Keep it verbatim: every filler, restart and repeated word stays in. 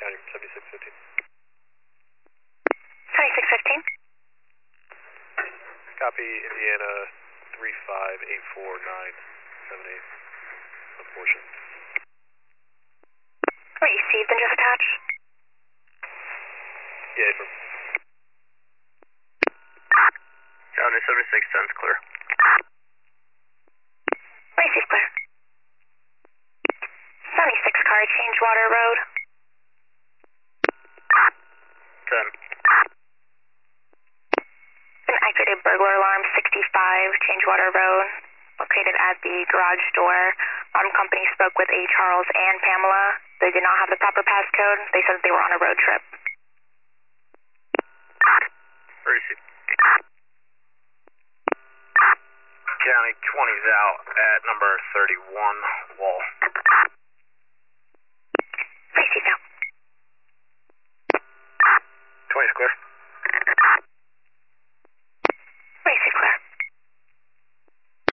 seventy-six fifteen. seventy-six fifteen. Copy, Indiana three five eight four nine seven eight. Unfortunate. Received and just attach. Yeah, from. County seventy-six ten's clear. Received clear. seventy-six car, Changewater Road. ten. An activated burglar alarm, sixty-five Changewater Road, located at the garage door. Um, company spoke with A. Charles and Pamela. They did not have the proper passcode. They said that they were on a road trip. Received. County twenty's out at number thirty-one wall. Received now.